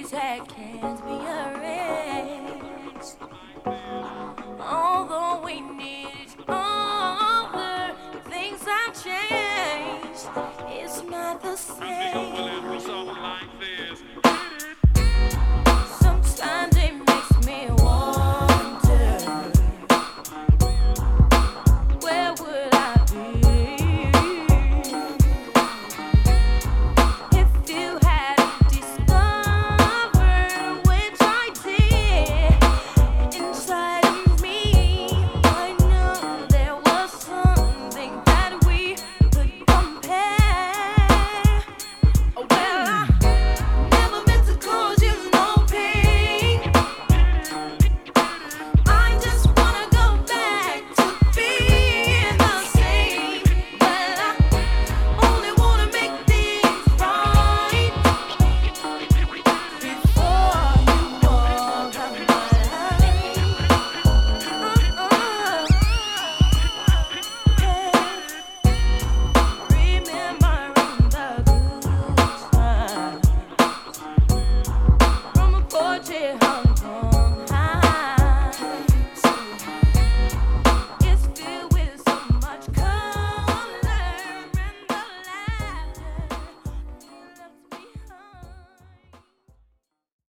that can't be erased. Although we need each other, things have changed. It's not the same. Sometimes it makes me wonder, where would I be if you hadn't discovered, which I did, inside of me. I know there was something that we could compare. Well, I never meant to cause you no pain. I just wanna go back to being the same. But I only wanna make things right before you walk out my life. Remembering the good times from a porch hung